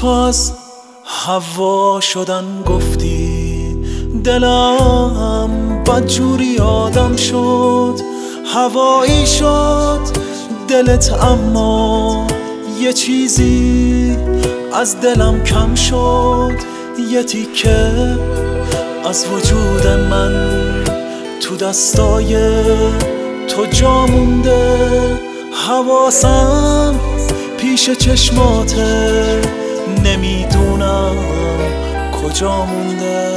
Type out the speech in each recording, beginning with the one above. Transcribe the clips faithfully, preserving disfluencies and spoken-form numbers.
تو از هوا شدن گفتی، دلم بدجوری آدم شد. هوایی شد دلت، اما یه چیزی از دلم کم شد. یه تیکه از وجود من تو دستای تو جا مونده. حواسم پیش چشماته، نمیدونم کجا مونده.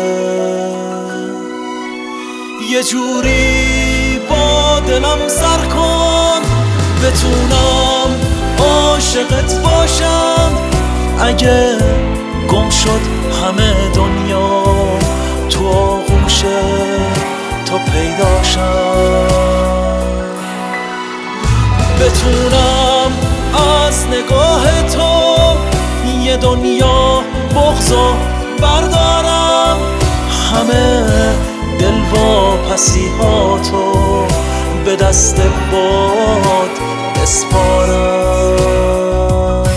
یه جوری با دلم سر کن بتونم عاشقت باشم. اگه گم شد همه دنیا تو آغوش تو پیداشم، بتونم از نگاه تو یه دنیا بغضو بردارم. همه دلواپسی ها تو به دست باد بسپارم.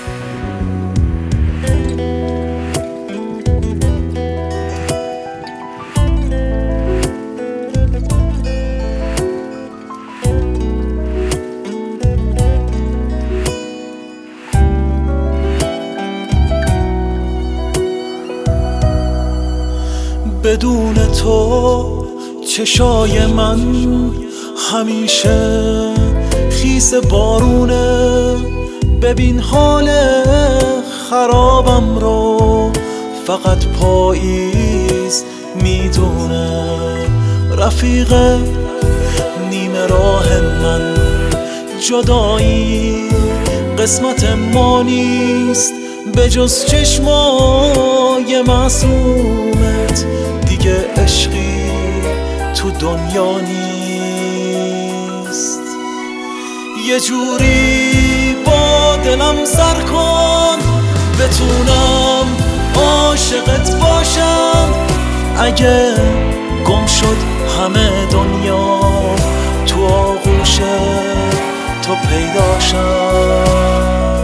بدون تو چشای من همیشه خیس بارونه. ببین حال خرابم رو فقط پاییز میدونه. رفیق نیمه راه من جدایی قسمت ما نیست، به جز چشمای معصومت دیگه عشقی تو دنیا نیست. یه جوری با دلم سر کن بتونم عاشقت باشم. اگه گم شد همه دنیا تو آغوش تو پیداشم،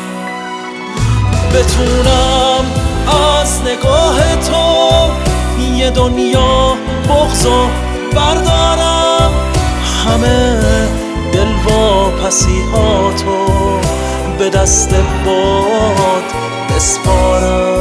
بتونم از نگاه تو یه دنیا بغضو بردارم. همه دلواپسی ها تو به دست باد بسپارم.